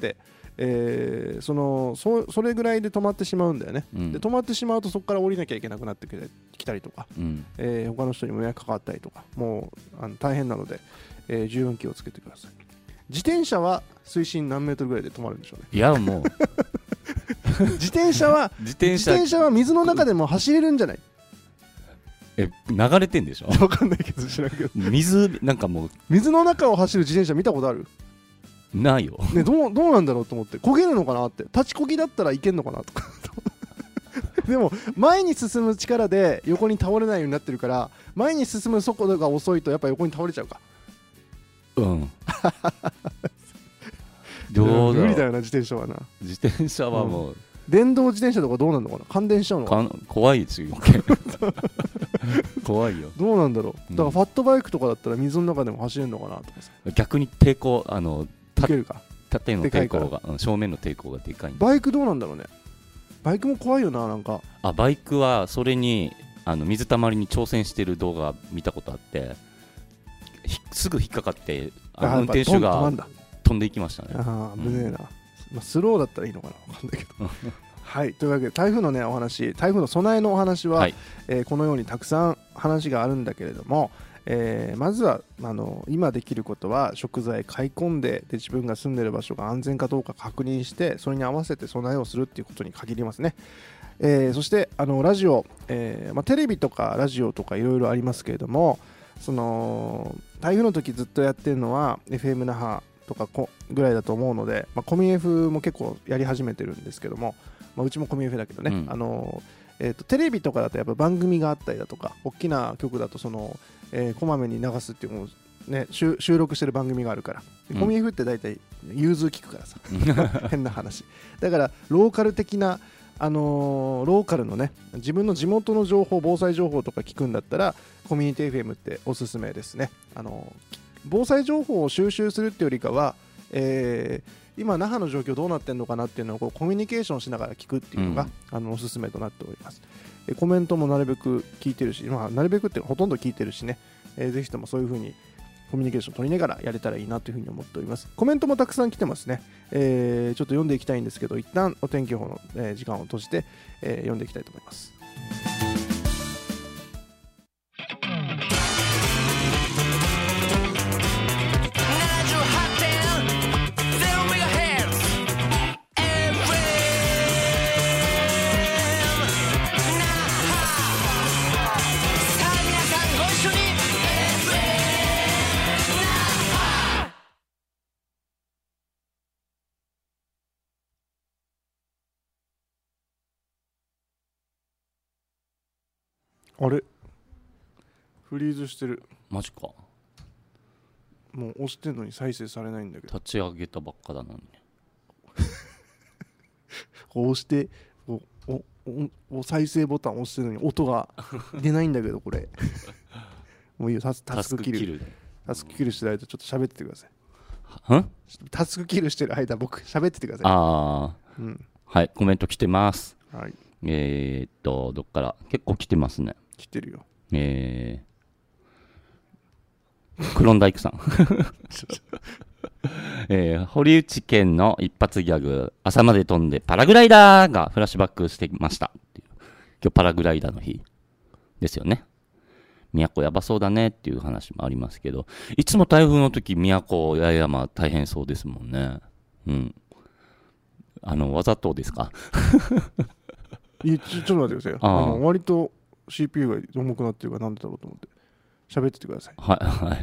それぐらいで止まってしまうんだよね、で止まってしまうとそこから降りなきゃいけなくなってきたりとか、他の人にも迷惑かかったりとか、もう大変なので、十分気をつけてください。自転車は水深何メートルぐらいで止まるんでしょうね。 いやもう自転車は水の中でも走れるんじゃない？ 流れてんでしょ？ 分かんないけど、知らんけど、 なんかもう水の中を走る自転車見たことある？ ないよ、 ね、どうなんだろうと思って、焦げるのかなって、立ちこぎだったらいけんのかなとかでも前に進む力で横に倒れないようになってるから、前に進む速度が遅いとやっぱ横に倒れちゃうか。 どうだ、 無理だよな、自転車はな。 自転車はもう、 電動自転車とかどうなんのかな、感電しちゃうのかな。 怖いですよ怖いよ。 どうなんだろう、だからファットバイクとかだったら水の中でも走れるのかなとかさ。 逆に抵抗、 いけるか、 縦の抵抗が、正面の抵抗がでかい。 バイクどうなんだろうね。バイクも怖いよな、なんか。 バイクはそれに水たまりに挑戦してる動画見たことあって、すぐ引っかかって運転手が飛んでいきましたね。 危ねえな、スローだったらいいのかな、分かんないけどはい、というわけで台風のねお話、台風の備えのお話は、このようにたくさん話があるんだけれども、まずは今できることは食材買い込んで、自分が住んでいる場所が安全かどうか確認して、それに合わせて備えをするっていうことに限りますね。そしてラジオ、テレビとかラジオとかいろいろありますけれども、その台風の時ずっとやってるのは FM 那覇とかぐらいだと思うので、コミ F も結構やり始めてるんですけども、うちもコミ F だけどね、テレビとかだとやっぱ番組があったりだとか、大きな曲だとこまめに流すっていうのを、ね、収録してる番組があるから、コミ F って大体融通聞くからさ変な話だから、ローカル的なローカルのね、自分の地元の情報、防災情報とか聞くんだったらコミュニティ FM っておすすめですね。防災情報を収集するっていうよりかは、今那覇の状況どうなってるのかなっていうのをコミュニケーションしながら聞くっていうのが、おすすめとなっております。コメントもなるべく聞いてるし、なるべくってほとんど聞いてるしね、ぜひともそういう風にコミュニケーションを取りながらやれたらいいなというふうに思っております。コメントもたくさん来てますね。ちょっと読んでいきたいんですけど、一旦お天気予報の、時間を閉じて、読んでいきたいと思います。 あれフリーズしてる。 マジか。 もう押してんのに再生されないんだけど。 立ち上げたばっかだのにこう押してお再生ボタン押してるのに音が出ないんだけどこれもういいよ。タスクキルしてる間ちょっと喋っててください。タスクキルしてる間僕喋っててください。 はい、コメント来てます。 はい、 どっから結構来てますね。 来てるよ。 クロンダイクさん堀内健の一発ギャグ、朝まで飛んでパラグライダーがフラッシュバックしてきましたっていう。今日パラグライダーの日ですよね。宮古やばそうだねっていう話もありますけど、いつも台風の時宮古八重山大変そうですもんね。わざとですかちょっと待ってください。割と CPU が重くなってるからなんでだろうと思って喋っててください。 はいはい。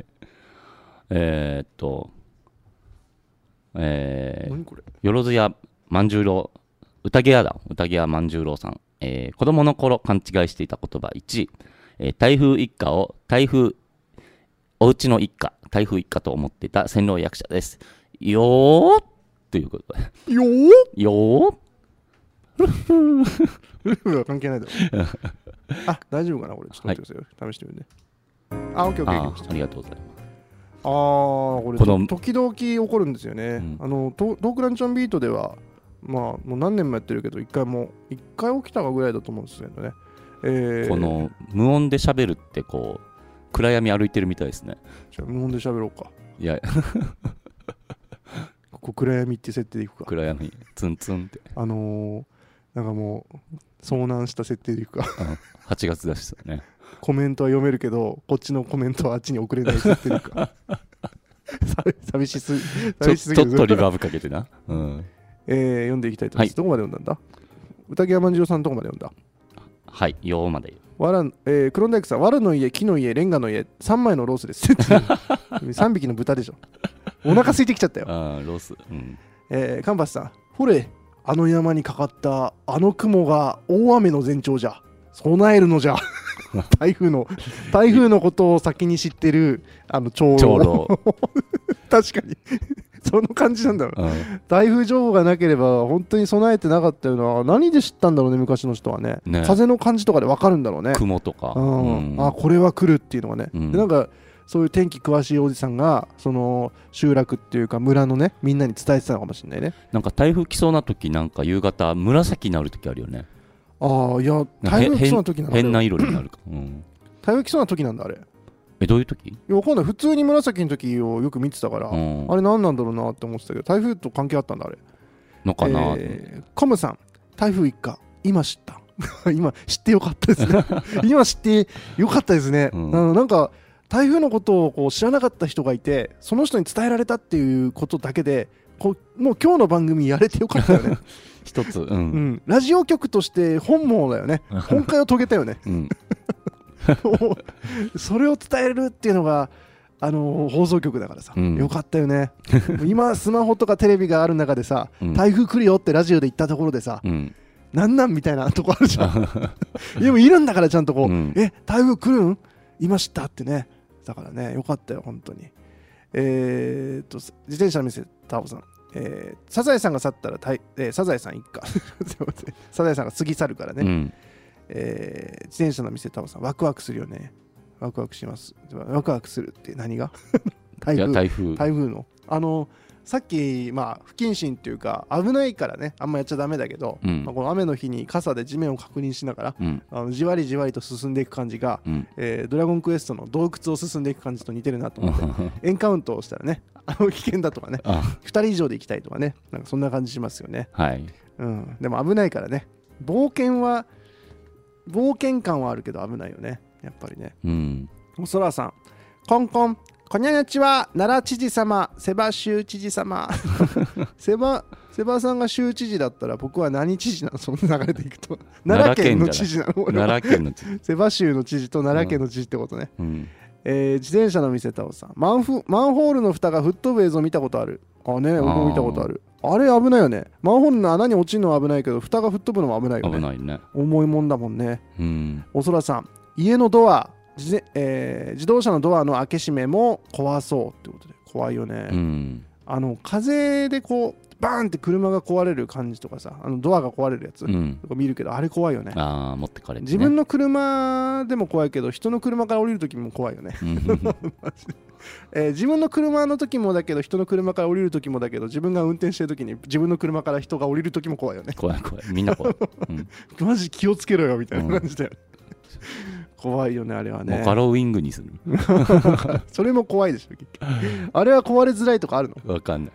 何これ。 よろずやまんじゅうろう、宴屋まんじゅうろうさん。子供の頃勘違いしていた言葉1、台風一家をおうちの一家、台風一家と思っていた戦狼役者です。よーということで。 よーウルフは関係ないだろあ、大丈夫かなこれ。ちょっと待ってくださいよ。試してみるね。オッケーオッケー。 ありがとうございます。 これ時々起こるんですよね。トークランチョンビートではもう何年もやってるけど一回起きたかぐらいだと思うんですけどね。 この無音で喋るってこう暗闇歩いてるみたいですね。 じゃあ無音で喋ろうか。 いやここ暗闇って設定でいくか。 暗闇ツンツンってなんかもう遭難した設定でいくか 8月だしね。 コメントは読めるけどこっちのコメントはあっちに送れない設定でいくか寂しすぎる。 ちょっとリバーブかけてな。 読んでいきたいと思います。どこまで読んだんだ。宴山万次郎さんどこまで読んだ。 はい、よーまで。 クロンダイクさん、藁の家、木の家、レンガの家、3枚のロースです3匹の豚でしょ。お腹空いてきちゃったよ。 ロース。 カンバスさん、ほれあの山にかかったあの雲が大雨の前兆じゃ。備えるのじゃ台風のことを先に知ってる長老確かにその感じなんだろう、台風情報がなければ本当に備えてなかったような。何で知ったんだろうね昔の人は ね風の感じとかで分かるんだろうね。 雲とか、 これは来るっていうのがね、でなんかそういう天気詳しいおじさんがその集落っていうか村のねみんなに伝えてたのかもしれないね。 なんか台風来そうな時なんか夕方紫になる時あるよね。 いや台風来そうな時なんだ。 変な色になるか、 台風来そうな時なんだあれ。 どういう時？ いやわかんない。普通に紫の時をよく見てたから、あれ何なんだろうなって思ってたけど台風と関係あったんだあれのかな。 コムさん、台風一過今知った今知ってよかったですね今知ってよかったですね、なんか台風のことをこう知らなかった人がいてその人に伝えられたっていうことだけでもう今日の番組やれてよかったよね一つ、 ラジオ局として本望だよね本会を遂げたよね、それを伝えるっていうのが放送局だからさ、よかったよね今スマホとかテレビがある中でさ、台風来るよってラジオで言ったところでさ、なんなんみたいなとこあるじゃんでもいるんだからちゃんとこう、台風来るん今知ったってね。だからねよかったよ本当に。自転車の店タオさん、サザエさんが去ったらサザエさん一家サザエさんが過ぎ去るからね、自転車の店タオさんワクワクするよね。ワクワクします。ワクワクするって何が台風のさっき不謹慎っていうか危ないからねあんまやっちゃダメだけど、この雨の日に傘で地面を確認しながら、じわりじわりと進んでいく感じが、ドラゴンクエストの洞窟を進んでいく感じと似てるなと思ってエンカウントをしたらね危険だとかね2人以上で行きたいとかね、なんかそんな感じしますよね。でも危ないからね冒険感はあるけど危ないよねやっぱりね。おそらさんコンコンこにゃにゃちは奈良知事様セバ州知事様セバさんが州知事だったら僕は何知事なの？その流れでいくと奈良県の知事なの？ 奈良県の知事セバ州の知事と奈良県の知事ってことね。自転車の店タオさんマンホールの蓋が吹っ飛ぶ映像見たことある。僕も見たことある。あれ危ないよね。マンホールの穴に落ちるのは危ないけど蓋が吹っ飛ぶのも危ないよね。 危ないね。 重いもんだもんね。おそらさん家のドア、自動車のドアの開け閉めも怖そうってことで怖いよね、風でこうバーンって車が壊れる感じとかさ、ドアが壊れるやつ、見るけどあれ怖いよね。 持ってかれてね、 自分の車でも怖いけど人の車から降りるときも怖いよね自分の車の時もだけど人の車から降りる時もだけど、自分が運転してる時に自分の車から人が降りる時も怖いよね。 怖いみんな怖い、 マジ気をつけろよみたいな感じだよ、怖いよねあれはね。 もうガロウィングにするそれも怖いでしょ結局あれは壊れづらいとかあるの？ わかんない、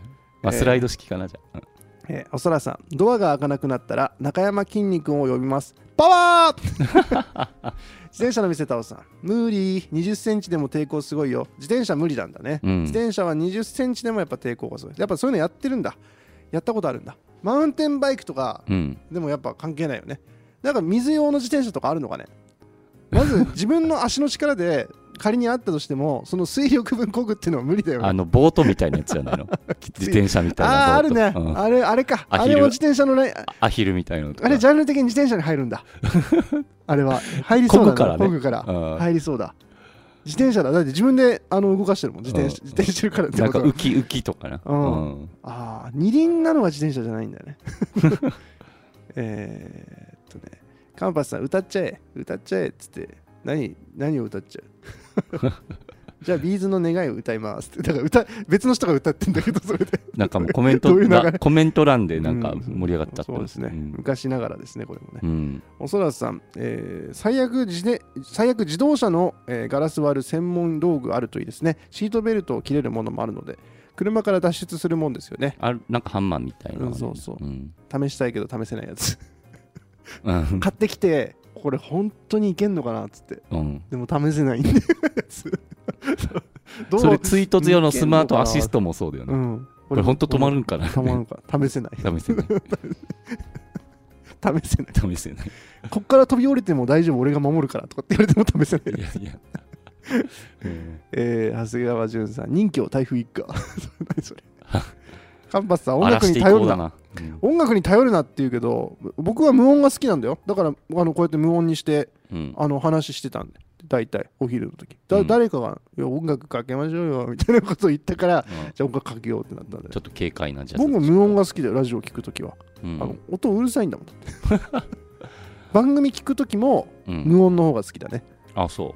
スライド式かな。じゃあ、 おそらさん、ドアが開かなくなったら中山きんに君を呼びます。パワー自転車の店タオさん、無理、20センチでも抵抗すごいよ。自転車無理なんだね、自転車は20センチでもやっぱ抵抗がすごい。やっぱそういうのやってるんだ、やったことあるんだ。マウンテンバイクとか、でもやっぱ関係ないよね。なんか水用の自転車とかあるのかね。まず自分の足の力で仮にあったとしてもその水力分こぐっていうのは無理だよね。 ボートみたいなやつじゃないの自転車みたいなボート。 あるね、あれか、あれも自転車のアヒルみたいなのとか。 あれジャンル的に自転車に入るんだあれは入りそうだね、こぐから入りそうだ。自転車だ、だって自分で動かしてるもん、自転してるからってこと。 なんか浮きとかな、 二輪なのは自転車じゃないんだよねカンパスさん、歌っちゃえっつって、何を歌っちゃうじゃあビーズの願いを歌いますって。だから別の人が歌ってんだけど、それでなんかもうコメント欄でなんか盛り上がったって、 そうですね、昔ながらですねこれもね、おそらさん、最悪自動車の、ガラス割る専門道具あるといいですね。シートベルトを切れるものもあるので車から脱出するもんですよね。 なんかハンマーみたいな、 そう、試したいけど試せないやつ買ってきてこれ本当にいけんのかなっつって、でも試せないんでそれ追突用のスマートアシストもそうだよね、これ本当止まるんかな、 試せないこっから飛び降りても大丈夫、俺が守るからとかって言われても試せない。長谷川淳さん、任侠台風一過何それカンパスさん、音楽に頼るな、音楽に頼るなって言うけど、僕は無音が好きなんだよ。だからこうやって無音にして、話してたんで、大体お昼の時、誰かがいや音楽かけましょうよみたいなことを言ったから、じゃあ音楽かけようってなったんで。 ちょっと軽快なジャズ。 僕も無音が好きだよ、ラジオ聞く時は、音うるさいんだもん番組聞く時も無音の方が好きだね。 あ、そう、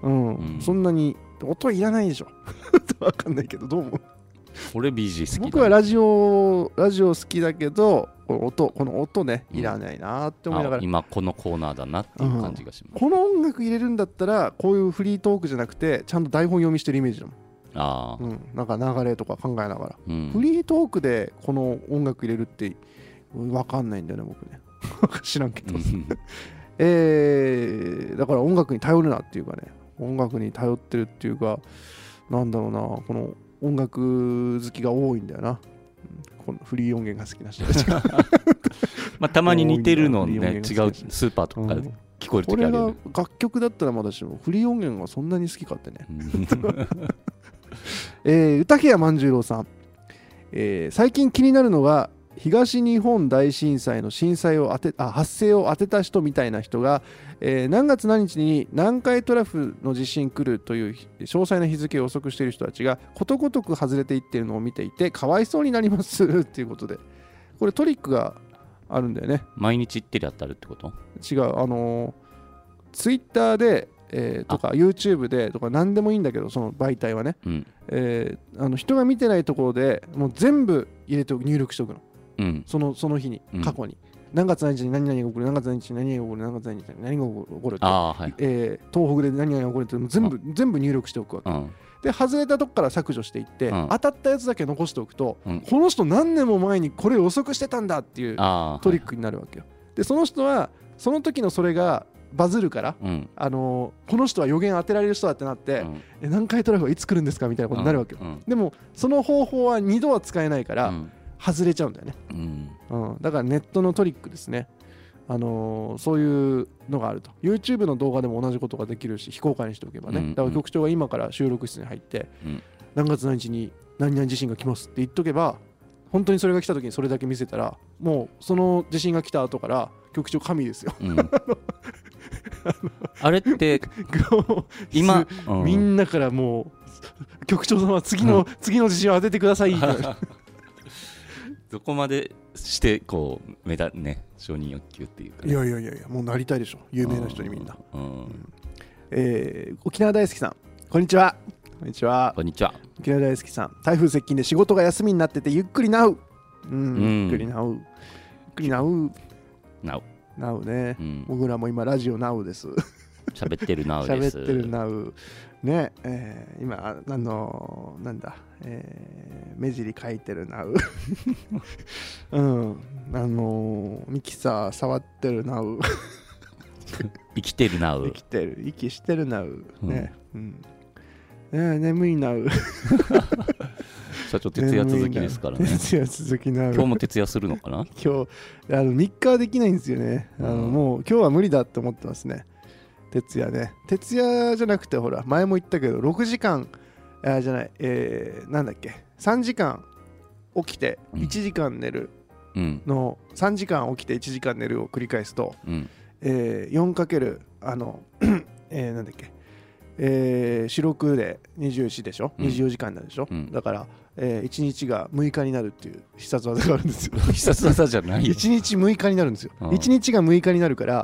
そんなに音いらないでしょわかんないけど、どう思う？ 俺 BG 好きだ、ね、 僕はラジオ好きだけど、この音ね、いらないなって思いながら、 今このコーナーだなっていう感じがします、 この音楽入れるんだったらこういうフリートークじゃなくてちゃんと台本読みしてるイメージだもん。なんか流れとか考えながら、フリートークでこの音楽入れるって分かんないんだよね僕ね知らんけどだから音楽に頼るなっていうかね、音楽に頼ってるっていうか、なんだろうな、この音楽好きが多いんだよな、このフリー音源が好きな人たちがまあたまに似てるのね、違うスーパーとかで聞こえる時あるよね。 これが楽曲だったらまだしもフリー音源がそんなに好きかってね歌木屋万十郎さん、最近気になるのが東日本大震災の発生を当てた人みたいな人が、何月何日に南海トラフの地震来るという詳細な日付を予測している人たちがことごとく外れていっているのを見ていてかわいそうになりますっていうことで、これトリックがあるんだよね。 毎日行ってるやったるってこと？ 違う、ツイッターで、とか YouTube でとか何でもいいんだけど、その媒体はね、人が見てないところでもう全部入力しておくの、その日に、過去に何月何日に何々が起こる、何月何日に何々が起こる、何月何日に何が起こるって、東北で何々が起こるって全部入力しておくわけ、で外れたとこから削除していって、当たったやつだけ残しておくと、この人何年も前にこれを予測してたんだっていうトリックになるわけよ。でその人はその時のそれがバズるから、この人は予言当てられる人だってなって、南海トラフはいつ来るんですかみたいなことになるわけよ、でもその方法は2度は使えないから、外れちゃうんだよね、だからネットのトリックですね。そういうのがあると。 YouTube の動画でも同じことができるし、非公開にしておけばね、だから局長が今から収録室に入って、何月何日に何々地震が来ますって言っとけば、本当にそれが来た時にそれだけ見せたら、もうその地震が来た後から局長神ですよ、 あれって今、 みんなからもう局長様次の自信を当ててくださいどこまでしてこうね承認欲求っていうか、ね、 いやもうなりたいでしょ有名な人にみんな、沖縄大好きさんこんにちは。こんにちは。 こんにちは。 沖縄大好きさん、台風接近で仕事が休みになっててゆっくりなう、ゆっくりなうね、僕らも今ラジオなうです喋ってるなうです。 喋ってるなうね、今なんだ、目尻書いてるなうミキサー触ってるなう生きてるなう。 息してるなうね、眠いなう社長徹夜続きですからね。 徹夜続きなう。 今日も徹夜するのかな。 今日3日はできないんですよね。もう今日は無理だって思ってますね。徹夜ね。徹夜じゃなくてほら前も言ったけど6時間じゃない、なんだっけ3時間起きて1時間寝るの、3時間起きて1時間寝るを繰り返すと、4× なんだっけ四六で24でしょ、24時間になるでしょ、だから、1日が6日になるっていう必殺技があるんですよ必殺技じゃないよ。 1日6日になるんですよ。1日が6日になるから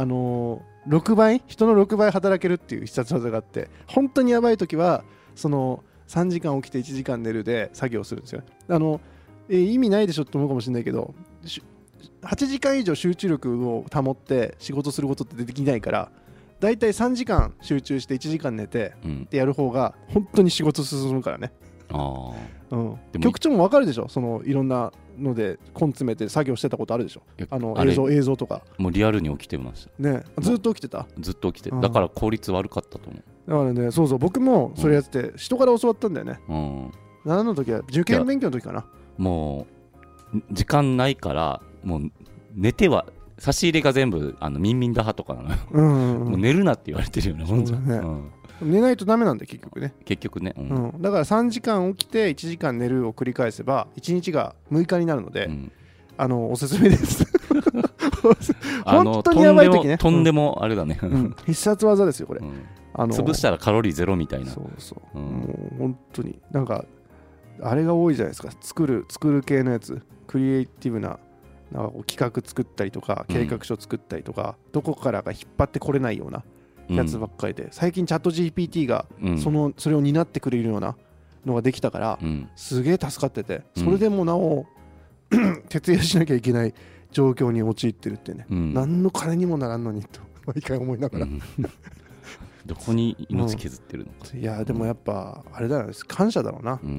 6倍人の6倍働けるっていう必殺技があって、本当にやばい時はその3時間起きて1時間寝るで作業するんですよ。意味ないでしょって思うかもしれないけど、8時間以上集中力を保って仕事することってできないから、だいたい3時間集中して1時間寝てってやる方が本当に仕事進むからね。局長も分かるでしょ、そのいろんなので根詰めて作業してたことあるでしょ。映像とかもうリアルに起きてましたね。ずっと起きてた。 ずっと起きて、だから効率悪かったと思う。 だからね、そう僕もそれやって人から教わったんだよね。何の時は受験勉強の時かな。 もう時間ないからもう寝ては差し入れが全部ミンミンダハとかなのよ。もう寝るなって言われてるよね。本当ね。 寝ないとダメなんで結局ね。だから3時間起きて1時間寝るを繰り返せば1日が6日になるので、おすすめです本当にやばい時ね。 とんでもあれだね。 必殺技ですよこれ。 潰したらカロリーゼロみたいな。 もう本当になんかあれが多いじゃないですか。作る系のやつ、クリエイティブななんか企画作ったりとか計画書作ったりとか、どこからか引っ張ってこれないようなやつばっかりで、最近チャット GPT がそれを担ってくれるようなのができたから、すげえ助かってて、それでもなお徹夜しなきゃいけない状況に陥ってるってね、何の金にもならんのにと毎回思いながら、 どこに命削ってるのか。 いやでもやっぱあれだよね、感謝だろうな。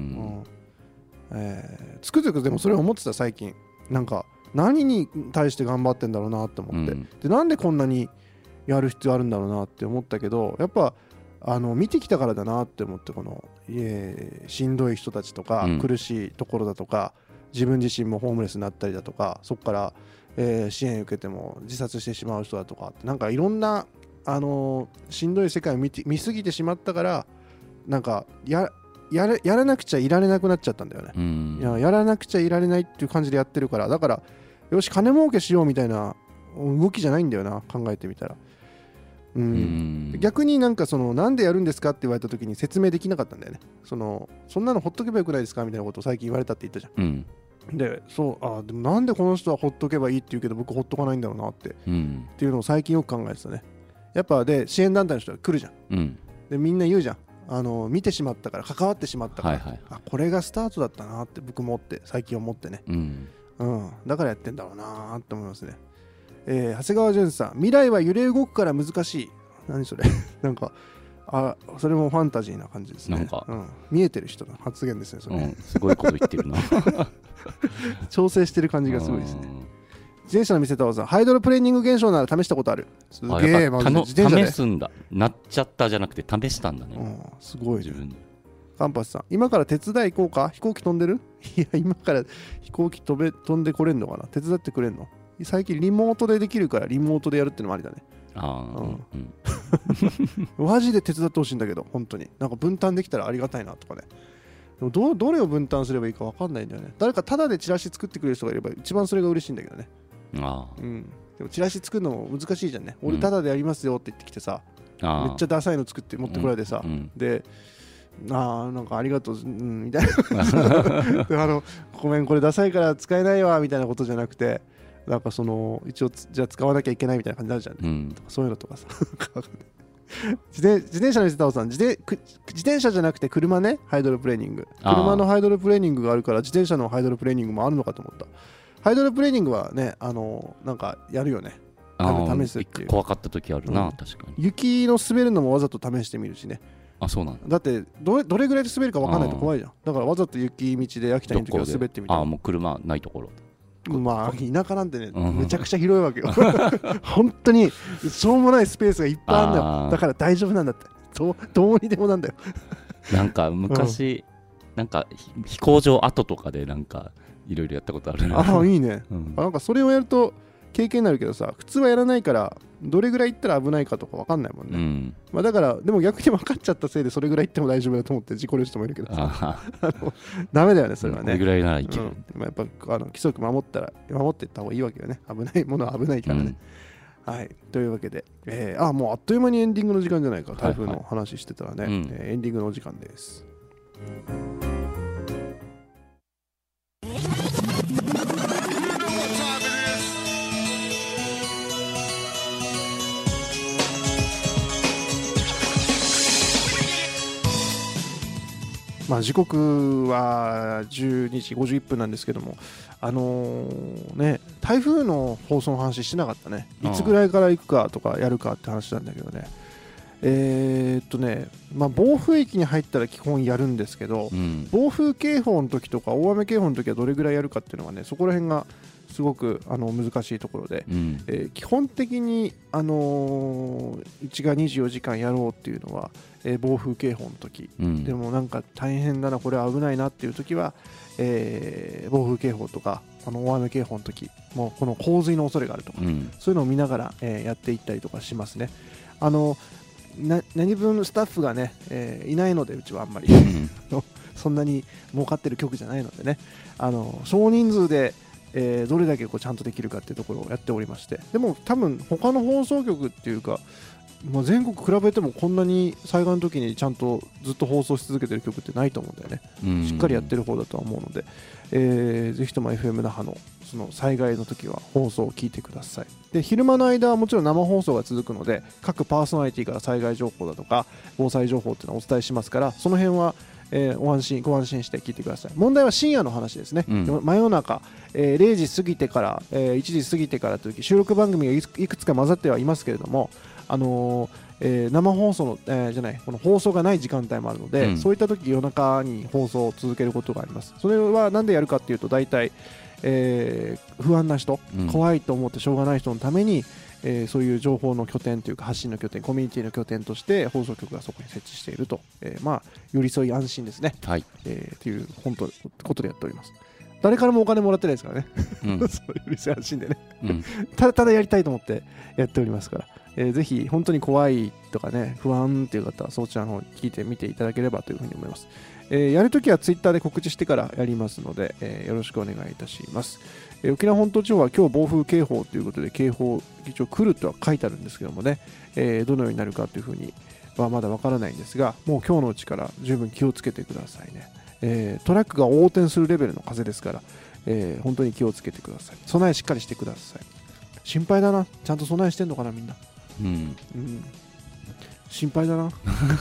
つくづくでもそれを思ってた最近。なんか何に対して頑張ってんだろうなって思って、でなんでこんなにやる必要あるんだろうなって思ったけど、やっぱ見てきたからだなって思って、このしんどい人たちとか、苦しいところだとか、自分自身もホームレスになったりだとか、そこから、支援受けても自殺してしまう人だとか、なんかいろんなしんどい世界を見すぎてしまったから、なんかやらなくちゃいられなくなっちゃったんだよね。やらなくちゃいられないっていう感じでやってるから、だからよし金儲けしようみたいな動きじゃないんだよな、考えてみたら。逆になんかなんでやるんですかって言われた時に説明できなかったんだよね。そんなのほっとけばよくないですかみたいなことを最近言われたって言ったじゃん。ででもなんでこの人はほっとけばいいって言うけど僕ほっとかないんだろうなって、っていうのを最近よく考えてたね。やっぱで支援団体の人が来るじゃん、でみんな言うじゃん、見てしまったから、関わってしまったから、これがスタートだったなって僕もって最近思ってね、だからやってんだろうなって思いますね。長谷川淳さん、未来は揺れ動くから難しい。何それなんかそれもファンタジーな感じですね。なんか、見えてる人の発言ですねそれ、 すごいこと言ってるな調整してる感じがすごいですね。自転車の見せた技、ハイドロプレーニング現象なら試したことある。すげえ、 自転車で試すんだ。なっちゃったじゃなくて試したんだね。 すごい自分で。カンパスさん、今から手伝い行こうか。飛行機飛んでる？いや今から飛行機飛んでこれんのかな。手伝ってくれんの？最近リモートでできるからリモートでやるってのもありだね。マジで手伝ってほしいんだけど、本当になんか分担できたらありがたいなとかね。でもどれを分担すればいいか分かんないんだよね。誰かタダでチラシ作ってくれる人がいれば一番それが嬉しいんだけどね。 でもチラシ作るのも難しいじゃんね。俺タダでやりますよって言ってきてさ、めっちゃダサいの作って持ってこられてさ、でなんかありがとう、みたいなごめんこれダサいから使えないわみたいなことじゃなくて、なんかその一応じゃあ使わなきゃいけないみたいな感じになるじゃんね、そういうのとかさ自転車の人さん、自転車じゃなくて車ね、ハイドロプレーニング、車のハイドロプレーニングがあるから自転車のハイドロプレーニングもあるのかと思った。ハイドロプレーニングはね、なんかやるよね、試すっていう。 怖かった時あるな、確かに。 雪の滑るのもわざと試してみるしね。 そうなんだってどれぐらいで滑るか分かんないと怖いじゃん。だからわざと雪道で秋田にいる時は滑ってみた。 もう車ないところ。 田舎なんてね、めちゃくちゃ広いわけよ本当にしょうもないスペースがいっぱいあるんだよ。だから大丈夫なんだって、どうにでもなんだよなんか昔、なんか飛行場跡とかでなんかいろいろやったことあるね。いいね、なんかそれをやると経験になるけどさ、普通はやらないからどれぐらい行ったら危ないかとか分かんないもんね、だからでも逆に分かっちゃったせいでそれぐらい行っても大丈夫だと思って事故る人もいるけどさダメだよねそれはね。 これぐらいならいける、 やっぱ規則守っていった方がいいわけよね。危ないものは危ないからね、はい、というわけで、もうあっという間にエンディングの時間じゃないか。台風の話してたらね、エンディングのお時間です。時刻は12時51分なんですけども、台風の放送の話してなかったね。いつぐらいから行くかとかやるかって話なんだけどね。暴風域に入ったら基本やるんですけど、暴風警報の時とか大雨警報の時はどれぐらいやるかっていうのがね、そこら辺がすごく難しいところで、基本的に、1が24時間やろうっていうのは、暴風警報の時、でもなんか大変だな、これは危ないなっていう時は、暴風警報とか大雨警報の時もうこの洪水の恐れがあるとか、そういうのを見ながら、やっていったりとかしますね。何分スタッフがね、いないのでうちはあんまりそんなに儲かってる局じゃないのでね、少人数でどれだけちゃんとできるかっていうところをやっておりまして、でも多分他の放送局っていうか、全国比べてもこんなに災害の時にちゃんとずっと放送し続けてる曲ってないと思うんだよね。しっかりやってる方だとは思うので、ぜひとも FM 那覇のその災害の時は放送を聞いてください。で、昼間の間はもちろん生放送が続くので、各パーソナリティから災害情報だとか防災情報っていうのをお伝えしますから、その辺はご安心して聞いてください。問題は深夜の話ですね、真夜中、0時過ぎてから、1時過ぎてからという収録番組がいくつか混ざってはいますけれども、生放送の、この放送がない時間帯もあるので、そういった時夜中に放送を続けることがあります。それは何でやるかっていうと、大体、不安な人、怖いと思ってしょうがない人のために、そういう情報の拠点というか発信の拠点、コミュニティの拠点として放送局がそこに設置していると、寄り添い安心ですね、ということでやっております。誰からもお金もらってないですからね、そう寄り添い安心でね、ただやりたいと思ってやっておりますから、ぜひ本当に怖いとかね、不安っていう方はそちらの方に聞いてみていただければというふうに思います。やるときはツイッターで告知してからやりますので、よろしくお願いいたします。沖縄本島地方は今日暴風警報ということで、警報一応来るとは書いてあるんですけどもね、どのようになるかというふうにはまだわからないんですが、もう今日のうちから十分気をつけてくださいね。トラックが横転するレベルの風ですから、本当に気をつけてください。備えしっかりしてください。心配だな、ちゃんと備えしてんのかなみんな、心配だな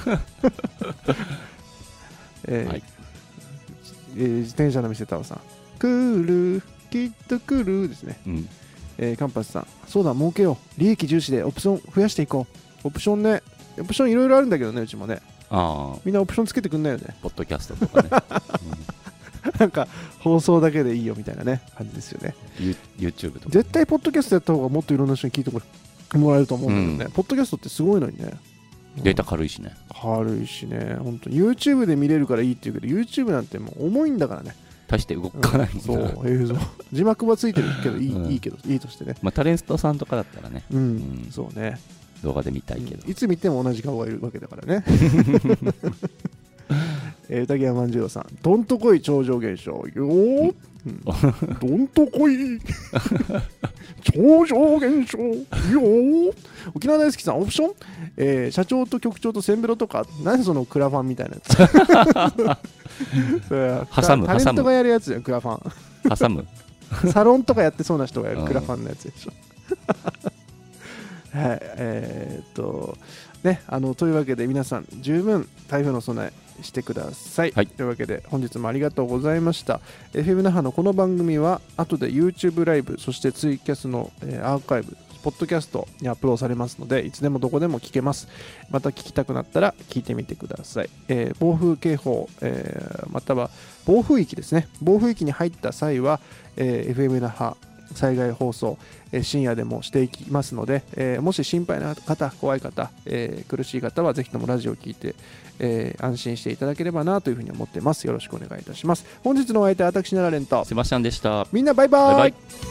自転車の店タワさん、来るきっと来るですね、カンパスさん、そうだ儲けよう、利益重視でオプション増やしていこう。オプションね、オプションいろいろあるんだけどね、うちもね。みんなオプションつけてくんないよね、 ポッドキャストとかねなんか放送だけでいいよみたいなね感じですよね。 YouTube とか絶対ポッドキャストやった方がもっといろんな人に聞いてもらえると思うんだけどね、ポッドキャストってすごいのにね、 データ軽いしね、 軽いしね、本当に YouTube で見れるからいいっていうけど、 YouTube なんてもう重いんだからね、 大して動かないもん、 そう映像字幕はついてるけどいいけど、いいとしてね、 タレントさんとかだったらね、 そうね、 動画で見たいけど、 いつ見ても同じ顔がいるわけだからね歌木山万次郎さん、どんとこい超常現象よー、 どんとこい超常現象よ沖縄大好きさんオプション、社長と局長とセンベロとか何そのクラファンみたいなやつ挟むタレントがやるやつじゃんクラファン挟むサロンとかやってそうな人がやるクラファンのやつでしょはいね、というわけで皆さん十分台風の備えしてください、はい、というわけで本日もありがとうございました。 FM 那覇のこの番組は後で YouTube ライブそしてツイキャスの、アーカイブポッドキャストにアップロードされますのでいつでもどこでも聞けます。また聞きたくなったら聞いてみてください。暴風警報、または暴風域ですね。暴風域に入った際は、FM 那覇災害放送、深夜でもしていきますので、もし心配な方怖い方、苦しい方はぜひともラジオを聞いて、安心していただければなというふうに思ってます。よろしくお願いいたします。本日のお相手は私奈良蓮とセバスチャンでした。 みんなバイバイ。